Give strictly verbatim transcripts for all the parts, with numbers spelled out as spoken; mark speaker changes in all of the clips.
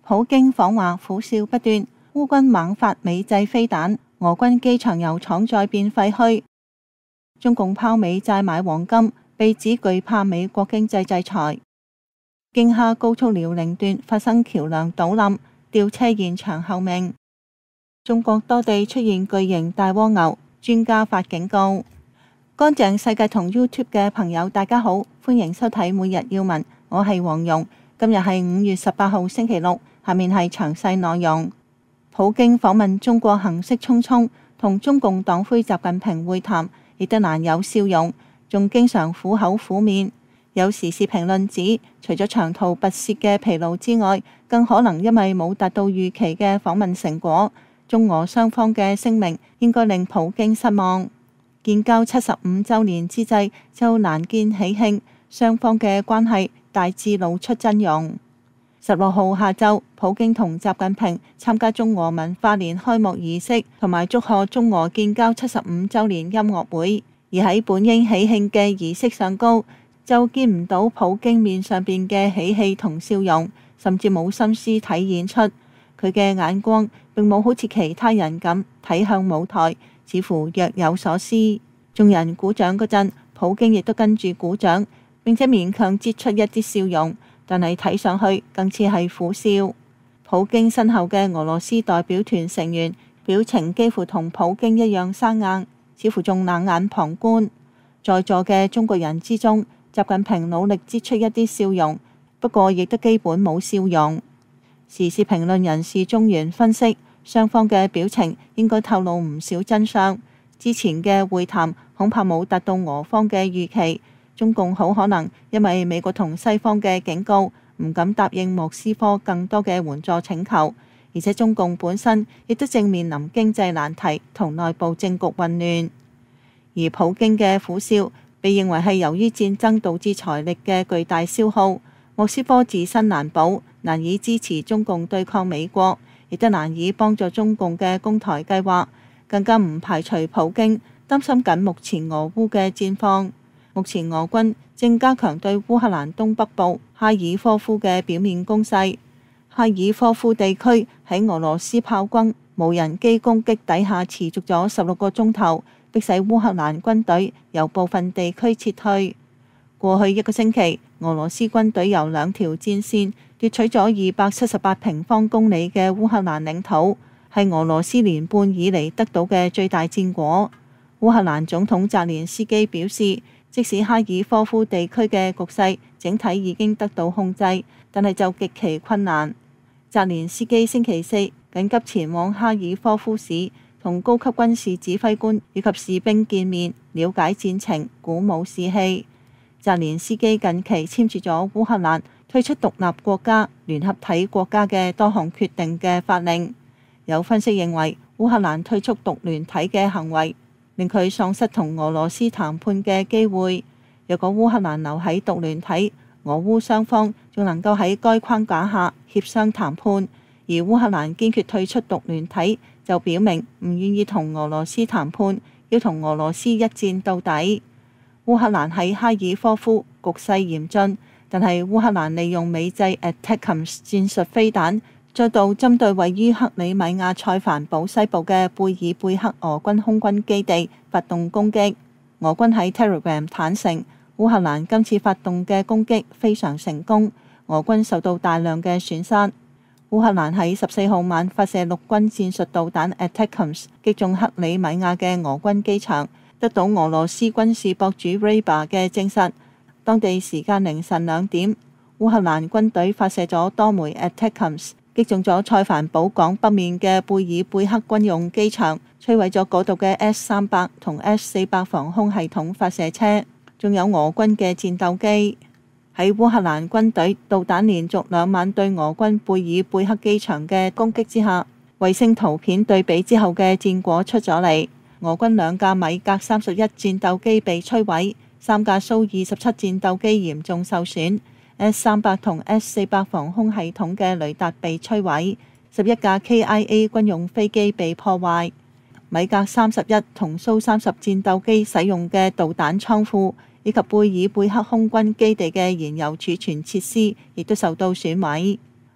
Speaker 1: 普京訪華苦笑不斷，烏軍猛發美製飛彈，俄軍機場油廠再變廢墟。中共拋美債買黃金，被指懼怕美國經濟制裁。京哈高速遼寧段發生橋梁倒冧，吊車現場候命。中國多地出現巨型大蝸牛，專家發警告。乾淨世界同 YouTube 嘅朋友大家好，歡迎收睇每日要聞，我係黃蓉。今日係五月十八號星期六，下面係詳細內容。普京訪問中國行色匆匆，同中共黨魁習近平會談，亦都難有笑容，仲經常苦口苦面。有時事評論指，除咗長途跋涉嘅疲勞之外，更可能因為冇達到預期嘅訪問成果。中俄雙方嘅聲明應該令普京失望。建交七十五週年之際，就難見喜慶，雙方嘅關係大致露出真容。十六號下晝，普京同習近平參加中俄文化年開幕儀式，同埋祝賀中俄建交七十五週年音樂會。而喺本應喜慶嘅儀式上高，就見唔到普京面上邊嘅喜氣同笑容，甚至冇心思體現出佢嘅眼光，並冇好似其他人咁睇向舞台，似乎若有所思。眾人鼓掌嗰陣，普京亦都跟住鼓掌，並且勉強擠出一啲笑容，但係睇上去更似係苦笑。普京身後嘅俄羅斯代表團成員表情幾乎同普京一樣生硬，似乎仲冷眼旁觀。在座嘅中國人之中，習近平努力擠出一啲笑容，不過亦都基本冇笑容。時事評論人士中原分析，雙方嘅表情應該透露唔少真相。之前嘅會談恐怕冇達到俄方嘅預期，中共好可能因為美國同西方嘅警告，唔敢答應莫斯科更多嘅援助請求，而且中共本身亦都正面臨經濟難題同內部政局混亂。而普京嘅苦笑被認為係由於戰爭導致財力嘅巨大消耗，莫斯科自身難保，難以支持中共對抗美國，亦都難以幫助中共嘅攻台計劃，更加唔排除普京擔心緊目前俄烏嘅戰況。目前俄軍正加強對烏克蘭東北部哈爾科夫嘅表面攻勢。哈爾科夫地區喺俄羅斯炮轟、無人機攻擊底下持續咗十六個鐘頭，迫使烏克蘭軍隊由部分地區撤退。過去一個星期，俄羅斯軍隊由兩條戰線奪取咗二百七十八平方公里嘅烏克蘭領土，係俄羅斯年半以嚟得到嘅最大戰果。烏克蘭總統澤連斯基表示，即使哈爾科夫地區嘅局勢整體已經得到控制，但係就極其困難。澤連斯基星期四緊急前往哈爾科夫市，同高級軍事指揮官以及士兵見面，了解戰情，鼓舞士氣。澤連斯基近期簽署咗烏克蘭退出獨立國家聯合體國家嘅多項決定嘅法令。有分析認為，烏克蘭退出獨聯體嘅行為令佢喪失同俄羅斯談判嘅機會。若果烏克蘭留喺獨聯體，俄烏雙方仲能夠喺該框架下協商談判，而烏克蘭堅決退出獨聯體，就表明唔願意同俄羅斯談判，要同俄羅斯一戰到底。烏克蘭喺哈爾科夫局勢嚴峻，但係烏克蘭利用美製 ATACMS 戰術飛彈，再度針對位於克里米亞塞凡堡西部嘅貝爾貝克俄軍空軍基地發動攻擊。俄軍喺 Telegram 坦承，烏克蘭今次發動嘅攻擊非常成功，俄軍受到大量嘅損失。烏克蘭喺十四號晚發射陸軍戰術導彈 ATACMS 擊中克里米亞嘅俄軍機場，得到俄羅斯軍事博主 Rybar 嘅證實。當地時間凌晨兩點，烏克蘭軍隊發射咗多枚 ATACMS， 擊中咗塞凡堡港北面嘅貝爾貝克軍用機場，摧毀咗嗰度嘅 S 三百同 S 四百防空系統發射車，仲有俄軍嘅戰鬥機。喺烏克蘭軍隊導彈連續兩晚對俄軍貝爾貝克機場嘅攻擊之下，衛星圖片對比之後嘅戰果出咗嚟。俄軍兩架米格三十一戰鬥機被摧毀，三架蘇二十七戰鬥機嚴重受損， S 三百同 S 四百防空系統嘅雷達被摧毀，十一架 K I A 軍用飛機被破壞。米格三十一同蘇三十戰鬥機使用嘅導彈倉庫以及貝爾貝克空軍基地嘅燃油儲存設施亦都受到損毀。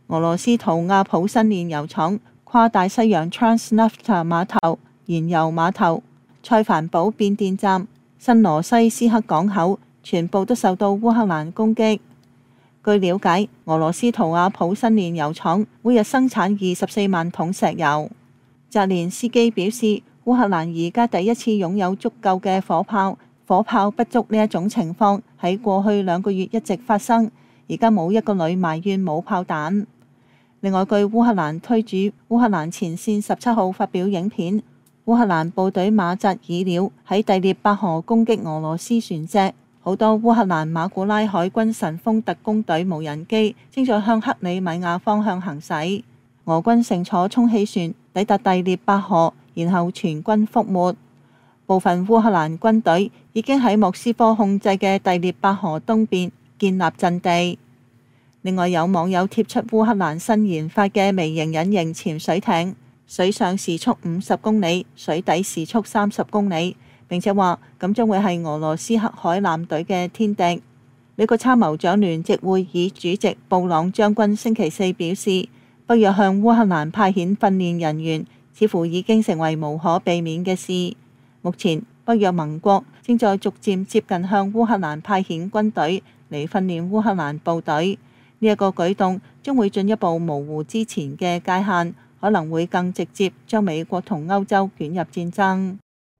Speaker 1: 俄羅斯圖亞普新煉油廠、跨大西洋 Transnafta 碼頭、燃油碼頭、塞凡堡變電站、新羅西斯克港口，全部都受到烏克蘭攻擊。據了解，俄羅斯圖亞普新煉油廠每日生產二十四萬桶石油。澤連斯基表示，烏克蘭而家第一次擁有足夠嘅火炮，火炮不足呢一種情況喺過去兩個月一直發生，而家冇一個旅埋怨冇炮彈。另外，據烏克蘭推主烏克蘭前線十七號發表影片，烏克蘭部隊馬扎爾鳥喺第聶伯河攻擊俄羅斯船隻，好多烏克蘭馬古拉海軍神風特攻隊無人機正在向克里米亞方向行駛。俄軍乘坐充氣船抵達第聶伯河，然後全軍覆沒。部分烏克蘭軍隊已經喺莫斯科控制嘅第聶伯河東邊建立陣地。另外，有網友貼出烏克蘭新研發嘅微型隱形潛水艇，水上時速五十公里，水底時速三十公里，並且話咁將會係俄羅斯黑海艦隊嘅天敵。美國參謀長聯席會議主席布朗將軍星期四表示，北約向烏克蘭派遣訓練人員，似乎已經成為無可避免嘅事。目前，北約盟國正在逐漸接近向烏克蘭派遣軍隊嚟訓練烏克蘭部隊。呢一個舉動將會進一步模糊之前嘅界限，可能會更直接將美國同歐洲捲入戰爭。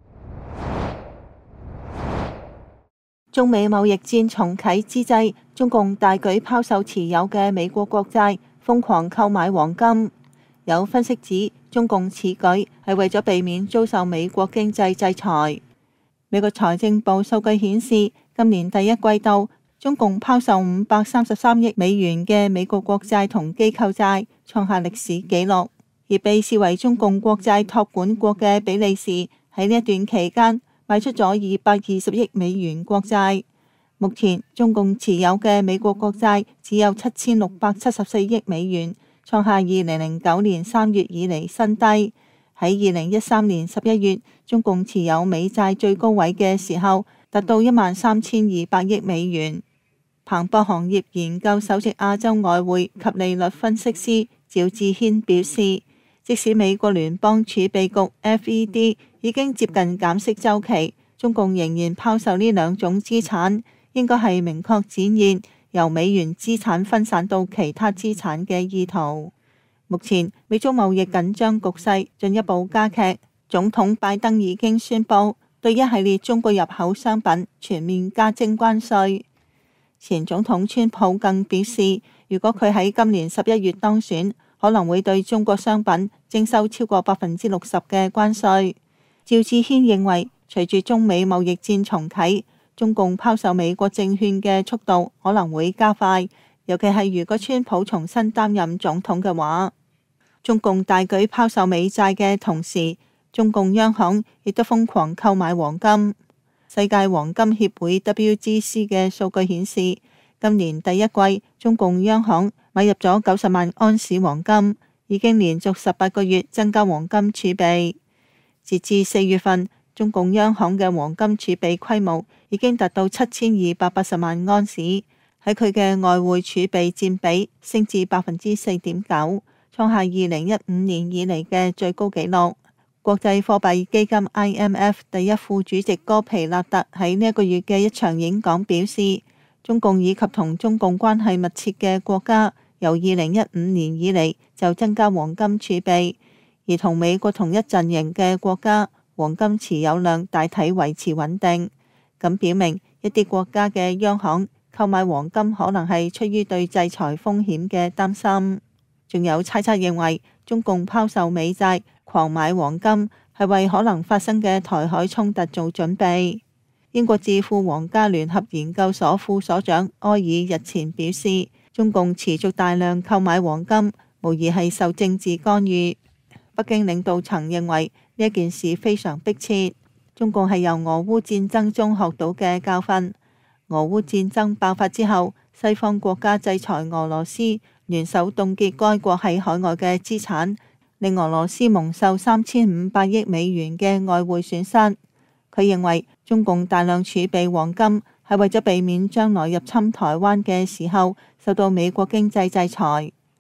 Speaker 1: 中美貿易戰重啟之際，中共大舉拋售持有嘅美國國債，瘋狂購買黃金。有分析指，中共此舉係為咗避免遭受美國經濟制裁。美國財政部數據顯示，今年第一季度，中共拋售五百三十三億美元嘅美國國債同機構債，創下歷史紀錄。而被視為中共國債託管國嘅比利時，喺呢一段期間賣出咗二百二十億美元國債。目前中共持有嘅美國國債只有七千六百七十四億美元，創下二零零九年三月以嚟新低。喺二零一三年十一月，中共持有美債最高位嘅時候，達到一萬三千二百億美元。彭博行業研究首席亞洲外匯及利率分析師趙志軒表示，即使美國聯邦儲備局 F E D 已經接近減息週期，中共仍然拋售呢兩種資產，應該係明確展現由美元資產分散到其他資產嘅意圖。目前美中貿易緊張局勢進一步加劇，總統拜登已經宣布對一系列中國入口商品全面加徵關稅。前總統川普更表示，如果佢喺今年十一月當選，可能會對中國商品徵收超過百分之六十嘅關稅。趙志軒認為，隨住中美貿易戰重啟，中共拋售美國證券嘅速度可能會加快，尤其係如果川普重新擔任總統嘅話。中共大舉拋售美債嘅同時，中共央行亦都瘋狂購買黃金。世界黃金協會 W G C 嘅數據顯示，今年第一季中共央行買入咗九十萬安士黃金，已經連續十八個月增加黃金儲備。截至四月份，中共央行嘅黃金儲備規模已經達到七千二百八十萬安士，喺佢嘅外匯儲備佔比升至百分之四點九，創下二零一五年以嚟嘅最高紀錄。國際貨幣基金 I M F 第一副主席戈皮納特喺呢一個月嘅一場演講表示，中共以及同中共關係密切嘅國家由二零一五年以嚟就增加黃金儲備，而同美國同一陣營嘅國家黃金持有量大體維持穩定。咁表明一啲國家嘅央行購買黃金可能係出於對制裁風險嘅擔心。仲有猜測認為，中共拋售美債狂買黃金係為可能發生嘅台海衝突做準備。英國智庫皇家聯合研究所副所長埃爾日前表示，中共持續大量購買黃金，無疑係受政治干預。北京領導層認為呢一件事非常迫切，中共係由俄烏戰爭中學到嘅教訓。俄烏戰爭爆發之後，西方國家制裁俄羅斯，聯手凍結該國喺海外嘅資產，令俄羅斯蒙受三千五百億美元嘅外匯損失。佢認為中共大量儲備黃金係為咗避免將來入侵台灣嘅時候受到美國經濟制裁。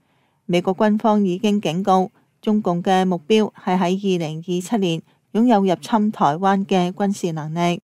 Speaker 1: 美國軍方已經警告，中共嘅目標係喺二零二七年擁有入侵台灣嘅軍事能力。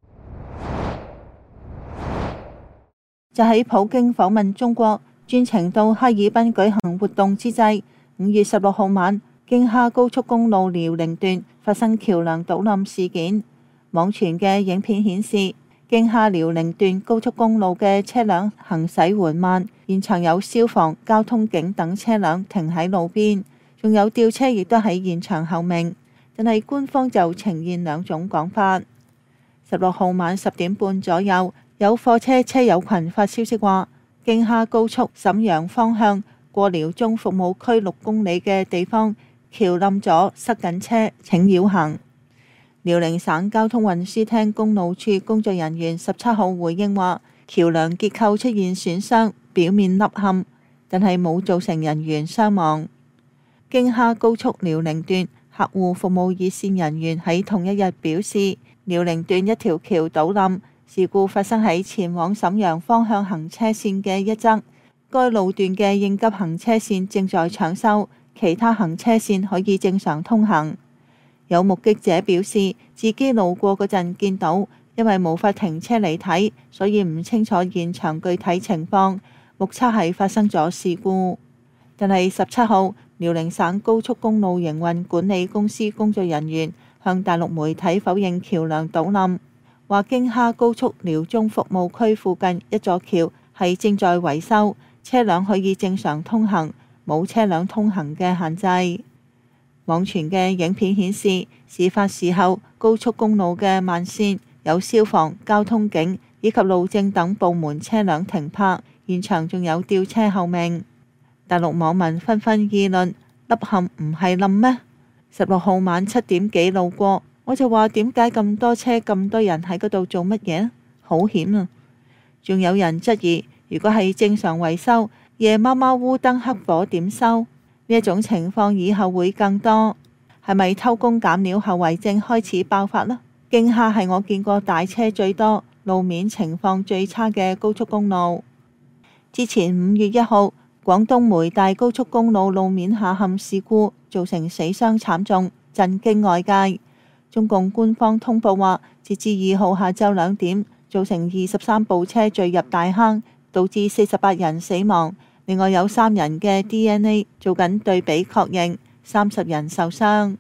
Speaker 1: 就喺普京訪問中國，專程到哈爾濱舉行活動之際，五月十六號晚，京哈高速公路遼寧段發生橋樑倒冧事件。網傳嘅影片顯示，京哈遼寧段高速公路嘅車輛行駛緩慢，現場有消防、交通警等車輛停喺路邊，仲有吊車亦都喺現場候命。但係官方就呈現兩種講法。十六號晚十點半左右，有貨車車友群發消息話，京哈高速瀋陽方向過遼中服務區六公里嘅地方橋冧咗，塞緊車，請繞行。遼寧省交通運輸廳公路處工作人員十七號回應話，橋梁結構出現損傷，表面凹陷，但係冇造成人員傷亡。京哈高速遼寧段客戶服務熱線人員喺同一日表示，遼寧段一條橋倒冧，事故發生喺前往瀋陽方向行車線嘅一側，該路段嘅應急行車線正在搶修，其他行車線可以正常通行。有目擊者表示，自己路過嗰陣見到，因為無法停車嚟睇，所以唔清楚現場具體情況，目測係發生咗事故。但係十七號，遼寧省高速公路營運管理公司工作人員向大陸媒體否認橋梁倒冧，話京哈高速遼中服務區附近一座橋係正在維修，車輛可以正常通行，冇車輛通行嘅限制。網傳嘅影片顯示，事發時候高速公路嘅慢線有消防、交通警以及路政等部門車輛停泊，現場仲有吊車候命。大陸網民紛紛議論，凹陷唔係冧咩？十六號晚七點幾路過，我就話點解咁多車咁多人喺嗰度做乜嘢？好險啊！仲有人質疑，如果係正常維修，夜貓貓烏燈黑火點收？呢一種情況以後會更多，係咪偷工減料後遺症開始爆發呢？京哈係我見過大車最多、路面情況最差嘅高速公路。之前五月一號，廣東梅大高速公路路面下陷事故造成死傷慘重，震驚外界。中共官方通報話，截至二號下晝兩點，造成二十三部車墜入大坑，導致四十八人死亡。另外有三人嘅 D N A 做緊對比確認，三十人受傷。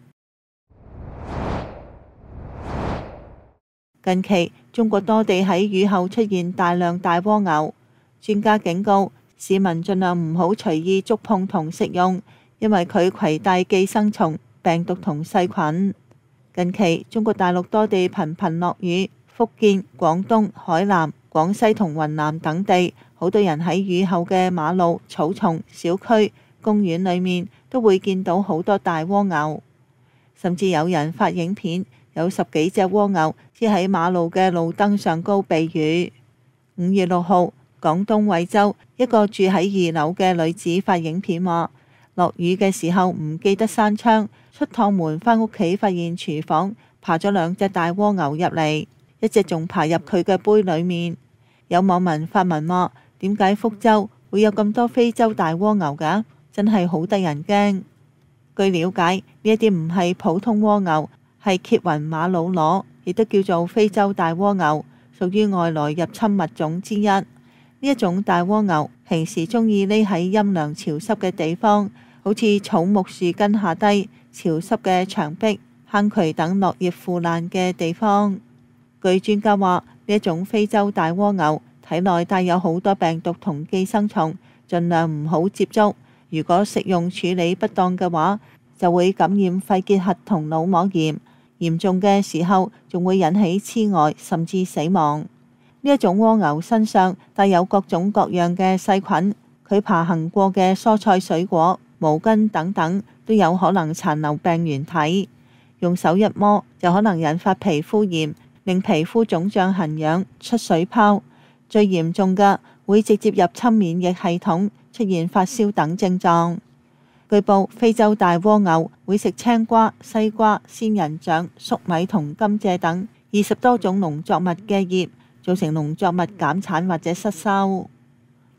Speaker 1: 近期中國多地喺雨後出現大量大蝸牛，專家警告市民盡量唔好隨意觸碰同食用，因為佢攜帶寄生蟲、病毒同細菌。近期中國大陸多地頻頻落雨，福建、廣東、海南、廣西同雲南等地，好多人喺雨後嘅馬路、草叢、小區、公園裏面都會見到好多大蝸牛，甚至有人發影片，有十幾隻蝸牛黐喺馬路嘅路燈上高避雨。五月六號，廣東惠州一個住喺二樓嘅女子發影片話，落雨嘅時候唔記得閂窗，出趟門返屋企發現廚房爬咗兩隻大蝸牛入嚟，一隻仲爬入佢嘅杯裏面。有網民發文話，點解福州會有咁多非洲大蝸牛㗎？真係好得人驚。據了解，呢一啲唔係普通蝸牛，係羯雲馬魯螺，亦都叫做非洲大蝸牛，屬於外來入侵物種之一。呢一種大蝸牛平時鍾意匿喺陰涼潮濕嘅地方，好似草木樹根下低、潮濕嘅牆壁、坑渠等落葉腐爛嘅地方。據專家話，呢一種非洲大蝸牛體內帶有好多病毒同寄生蟲，盡量唔好接觸。如果食用處理不當嘅話，就會感染肺結核同腦膜炎，嚴重嘅時候仲會引起痴呆甚至死亡。呢一種蝸牛身上帶有各種各樣嘅細菌，佢爬行過嘅蔬菜水果、毛巾等等都有可能殘留病原體，用手一摸就可能引發皮膚炎，令皮膚腫脹痕癢、出水泡，最嚴重嘅會直接入侵免疫系統，出現發燒等症狀。據報，非洲大蝸牛會食青瓜、西瓜、仙人掌、粟米同甘蔗等二十多種農作物嘅葉，造成農作物減產或者失收。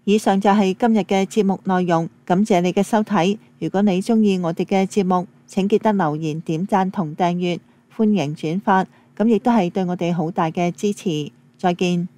Speaker 1: 以上就係今日嘅節目內容，感謝你嘅收睇。如果你鍾意我哋嘅節目，請記得留言、點讚同訂閱，歡迎轉發，咁亦都係對我哋好大嘅支持。再見。